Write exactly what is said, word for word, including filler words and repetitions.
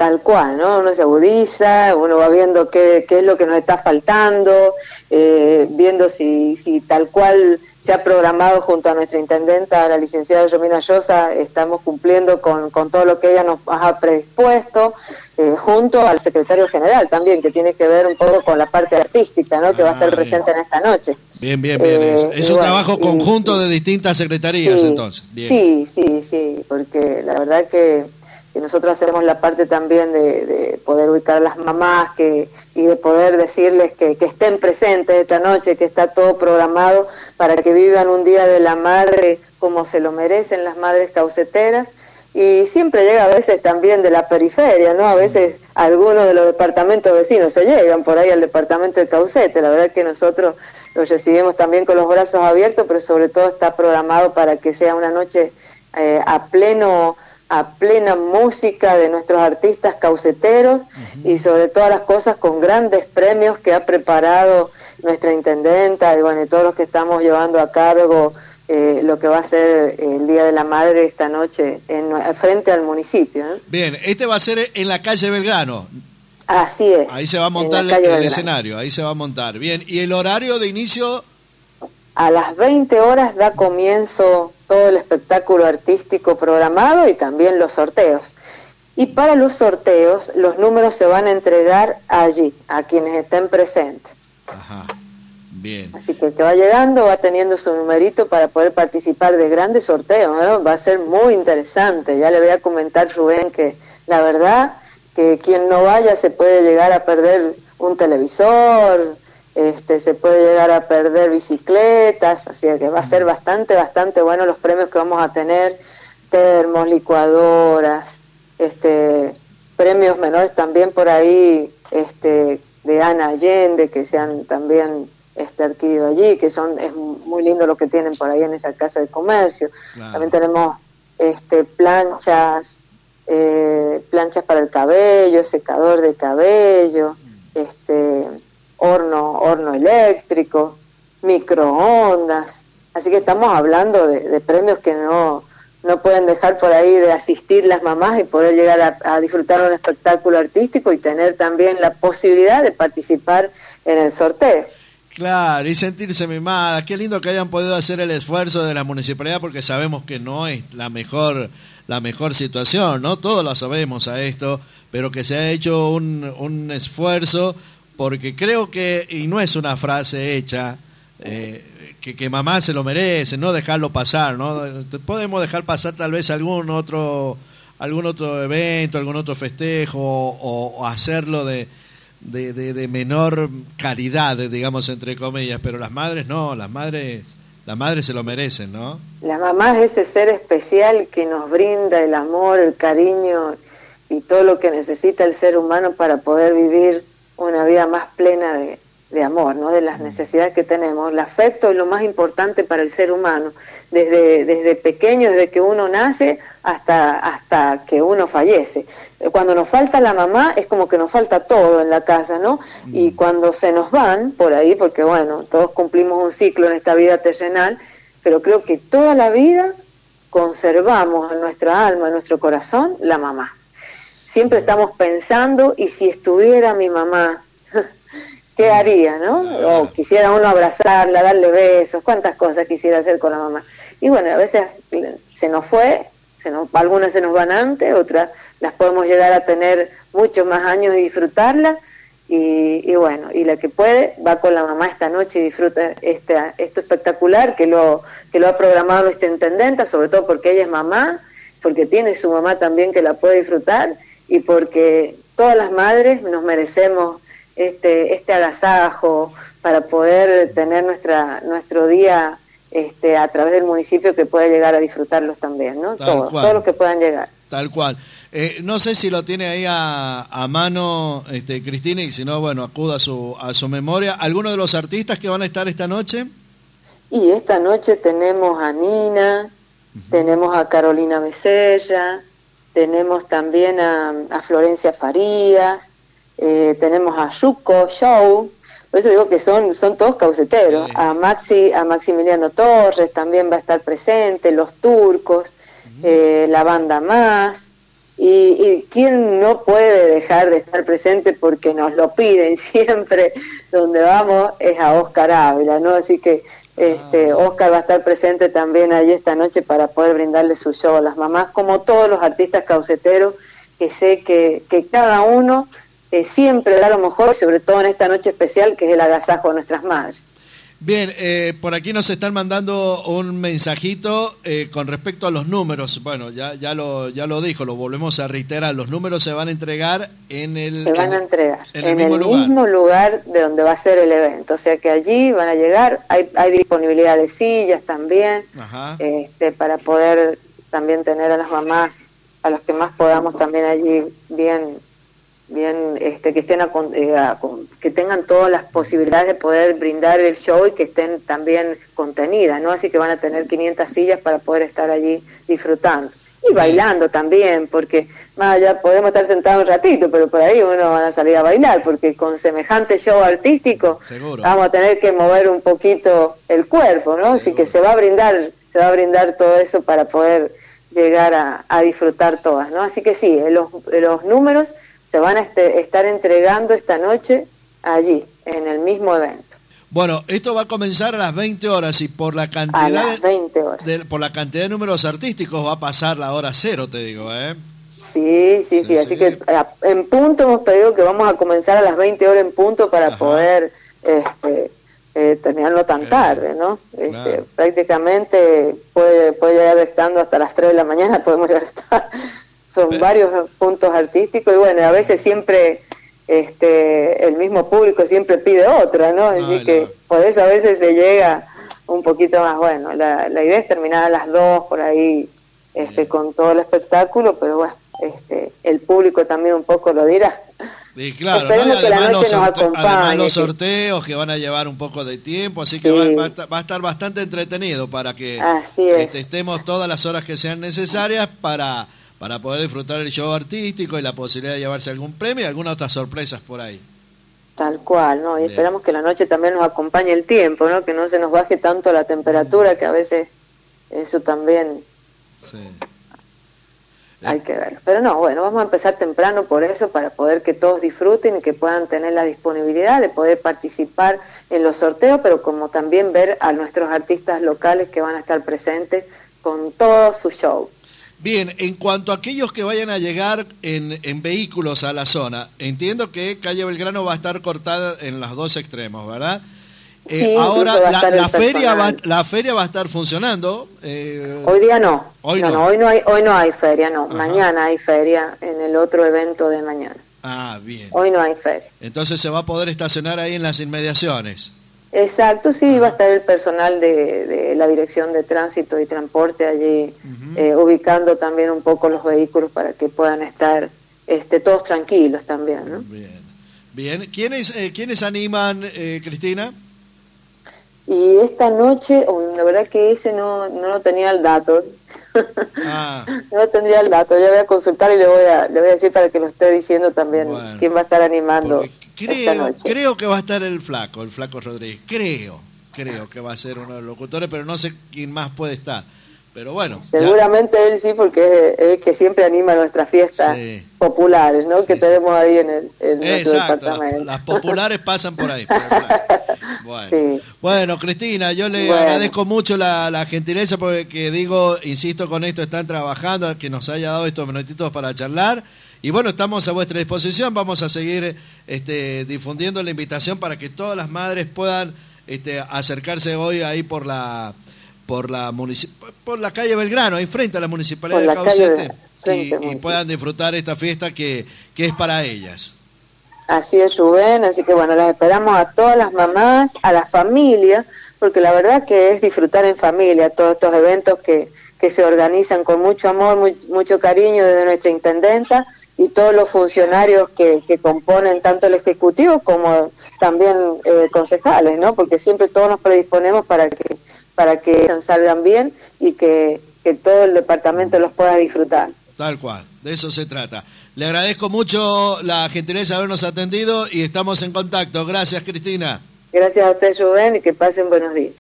tal cual, ¿no? Uno se agudiza, uno va viendo qué, qué es lo que nos está faltando, eh, viendo si, si tal cual se ha programado junto a nuestra intendenta, la licenciada Romina Llosa, estamos cumpliendo con, con todo lo que ella nos ha predispuesto, eh, junto al secretario general también, que tiene que ver un poco con la parte artística, ¿no? Que ah, va a estar presente bien. En esta noche. Bien, bien, bien. Eh, es es un bueno, trabajo conjunto y, de distintas secretarías, sí, entonces. Bien. Sí, sí, sí, porque la verdad que, que nosotros hacemos la parte también de, de poder ubicar a las mamás que y de poder decirles que, que estén presentes esta noche, que está todo programado para que vivan un Día de la Madre como se lo merecen las madres cauceteras. Y siempre llega a veces también de la periferia, ¿no? A veces algunos de los departamentos vecinos se llegan por ahí al departamento de Caucete. La verdad que nosotros los recibimos también con los brazos abiertos, pero sobre todo está programado para que sea una noche eh, a pleno a plena música de nuestros artistas cauceteros, uh-huh. y sobre todas las cosas con grandes premios que ha preparado nuestra intendenta y bueno, y todos los que estamos llevando a cargo eh, lo que va a ser el Día de la Madre esta noche en, frente al municipio, ¿no? Bien, este va a ser en la calle Belgrano. Así es. Ahí se va a montar el, el escenario, ahí se va a montar. Bien, ¿y el horario de inicio? A las veinte horas da comienzo todo el espectáculo artístico programado y también los sorteos. Y para los sorteos, los números se van a entregar allí, a quienes estén presentes. Ajá, bien. Así que el que va llegando va teniendo su numerito para poder participar de grandes sorteos, ¿no? Va a ser muy interesante. Ya le voy a comentar, Rubén, que la verdad que quien no vaya se puede llegar a perder un televisor, este se puede llegar a perder bicicletas, así que va a ser bastante, bastante bueno los premios que vamos a tener, termos, licuadoras, este premios menores también por ahí, este de Ana Allende, que se han también este, adquirido allí, que son es muy lindo lo que tienen por ahí en esa casa de comercio. Claro. También tenemos este planchas, eh, planchas para el cabello, secador de cabello, este horno, horno eléctrico, microondas, así que estamos hablando de, de premios que no, no pueden dejar por ahí de asistir las mamás y poder llegar a, a disfrutar de un espectáculo artístico y tener también la posibilidad de participar en el sorteo. Claro, y sentirse mimadas. Qué lindo que hayan podido hacer el esfuerzo de la municipalidad, porque sabemos que no es la mejor la mejor situación, ¿no? Todos lo sabemos a esto, pero que se ha hecho un, un esfuerzo, porque creo que, y no es una frase hecha, eh, que, que mamá se lo merece, no dejarlo pasar, ¿no? Podemos dejar pasar tal vez algún otro algún otro evento, algún otro festejo, o, o hacerlo de, de, de, de menor calidad, digamos, entre comillas, pero las madres no, las madres... Las madres se lo merecen, ¿no? La mamá es ese ser especial que nos brinda el amor, el cariño y todo lo que necesita el ser humano para poder vivir una vida más plena de, de amor, ¿no? De las necesidades que tenemos. El afecto es lo más importante para el ser humano, desde, desde pequeño, desde que uno nace hasta, hasta que uno fallece. Cuando nos falta la mamá es como que nos falta todo en la casa, ¿no? Mm. Y cuando se nos van por ahí, porque bueno, todos cumplimos un ciclo en esta vida terrenal, pero creo que toda la vida conservamos en nuestra alma, en nuestro corazón, la mamá. Siempre estamos pensando, ¿y si estuviera mi mamá? ¿Qué haría, no? O quisiera uno abrazarla, darle besos, cuántas cosas quisiera hacer con la mamá. Y bueno, a veces se nos fue, se nos, algunas se nos van antes, otras las podemos llegar a tener muchos más años y disfrutarla, y, y bueno, y la que puede va con la mamá esta noche y disfruta este, esto espectacular que lo, que lo ha programado nuestra intendenta, sobre todo porque ella es mamá, porque tiene su mamá también que la puede disfrutar, y porque todas las madres nos merecemos este, este agasajo para poder tener nuestra nuestro día este, a través del municipio, que pueda llegar a disfrutarlos también, ¿no? Todos, todos los que puedan llegar. Tal cual. Eh, no sé si lo tiene ahí a, a mano, este, Cristina, y si no, bueno, acuda a su, a su memoria. ¿Alguno de los artistas que van a estar esta noche? Y esta noche tenemos a Nina, uh-huh. tenemos a Carolina Becerra, tenemos también a, a Florencia Farías, eh, tenemos a Yuko Show, por eso digo que son, son todos cauceteros, sí. a Maxi, a Maximiliano Torres también va a estar presente, Los Turcos, uh-huh. eh, la banda Más, Y, y quién no puede dejar de estar presente porque nos lo piden siempre, donde vamos es a Oscar Ávila, ¿no? Así que este ah. Oscar va a estar presente también allí esta noche para poder brindarle su show a las mamás, como todos los artistas cauceteros, que sé que, que cada uno eh, siempre da lo mejor, sobre todo en esta noche especial que es el agasajo de nuestras madres. Bien, eh, por aquí nos están mandando un mensajito eh, con respecto a los números. Bueno, ya ya lo ya lo dijo, lo volvemos a reiterar. Los números se van a entregar en el... Se van en, a entregar en el, en mismo, el lugar. mismo lugar de donde va a ser el evento. O sea que allí van a llegar, hay, hay disponibilidad de sillas también, Ajá. este para poder también tener a las mamás, a las que más podamos también allí bien... bien este que estén a, eh, a, que tengan todas las posibilidades de poder brindar el show y que estén también contenidas, ¿no? Así que van a tener quinientas sillas para poder estar allí disfrutando y bailando también, porque más allá podemos estar sentados un ratito, pero por ahí uno van a salir a bailar, porque con semejante show artístico Seguro. Vamos a tener que mover un poquito el cuerpo, ¿no? Seguro. Así que se va a brindar se va a brindar todo eso para poder llegar a, a disfrutar todas, ¿no? Así que sí, los, los números se van a este, estar entregando esta noche allí, en el mismo evento. Bueno, esto va a comenzar a las veinte horas y por la cantidad a las veinte horas. De, por la cantidad de números artísticos va a pasar la hora cero, te digo, ¿eh? Sí, sí, sí, sí. Así sí. que en punto hemos pedido que vamos a comenzar a las veinte horas en punto para Ajá. poder este, eh, terminarlo tan tarde, ¿no? Este, claro. Prácticamente puede, puede llegar estando hasta las tres de la mañana, podemos llegar a estar... Son Pero, varios puntos artísticos y bueno, a veces siempre este el mismo público siempre pide otra, ¿no? Así ay, que no. por eso a veces se llega un poquito más, bueno, la, la idea es terminar a las dos por ahí este Bien. con todo el espectáculo, pero bueno, este el público también un poco lo dirá. Y claro, Esperemos ¿no? que la noche los nos sorte- acompañe. Además los sorteos que van a llevar un poco de tiempo, así sí. que va, va, a estar, va a estar bastante entretenido para que este, estemos todas las horas que sean necesarias para... para poder disfrutar el show artístico y la posibilidad de llevarse algún premio y algunas otras sorpresas por ahí. Tal cual, ¿no? Y Bien. esperamos que la noche también nos acompañe el tiempo, ¿no? Que no se nos baje tanto la temperatura, que a veces eso también sí. hay que ver. Pero no, bueno, vamos a empezar temprano por eso, para poder que todos disfruten y que puedan tener la disponibilidad de poder participar en los sorteos, pero como también ver a nuestros artistas locales que van a estar presentes con todo su show. Bien, en cuanto a aquellos que vayan a llegar en, en vehículos a la zona, entiendo que calle Belgrano va a estar cortada en los dos extremos, ¿verdad? Eh, sí, ahora la, la feria va, la feria va a estar funcionando. Eh, hoy día no. Hoy no, no. no, hoy no hay, hoy no hay feria, no. Ajá. Mañana hay feria en el otro evento de mañana. Ah, bien. Hoy no hay feria. Entonces se va a poder estacionar ahí en las inmediaciones. Exacto, sí, va a estar el personal de, de la Dirección de Tránsito y Transporte allí uh-huh. eh, ubicando también un poco los vehículos para que puedan estar este, todos tranquilos también, ¿no? Bien, bien. ¿Quiénes, eh, ¿quiénes animan, eh, Cristina? Y esta noche, oh, la verdad que ese no, no lo tenía el dato. Ah. No tendría el dato, ya voy a consultar y le voy a, le voy a decir para que lo esté diciendo también bueno, quién va a estar animando creo, esta noche. Creo que va a estar el flaco, el flaco Rodríguez, creo, creo que va a ser uno de los locutores, pero no sé quién más puede estar. Pero bueno. Seguramente ya. él sí, porque es el que siempre anima nuestras fiestas sí. populares, ¿no? Sí, que sí. tenemos ahí en el en nuestro departamento. Las, las populares pasan por ahí. Por bueno. Sí. bueno, Cristina, yo le bueno. agradezco mucho la, la gentileza porque digo, insisto con esto, están trabajando, que nos haya dado estos minutitos para charlar. Y bueno, estamos a vuestra disposición, vamos a seguir este, difundiendo la invitación para que todas las madres puedan este, acercarse hoy ahí por la... por la municip- por la calle Belgrano, ahí frente a la Municipalidad de Caucete, y, y puedan disfrutar esta fiesta que, que es para ellas. Así es, Rubén, así que bueno, las esperamos a todas las mamás, a las familias, porque la verdad que es disfrutar en familia todos estos eventos que, que se organizan con mucho amor, muy, mucho cariño desde nuestra intendenta y todos los funcionarios que, que componen tanto el Ejecutivo como también eh, concejales, ¿no? Porque siempre todos nos predisponemos para que para que salgan bien y que, que todo el departamento los pueda disfrutar. Tal cual, de eso se trata. Le agradezco mucho la gentileza de habernos atendido y estamos en contacto. Gracias, Cristina. Gracias a usted, Rubén, y que pasen buenos días.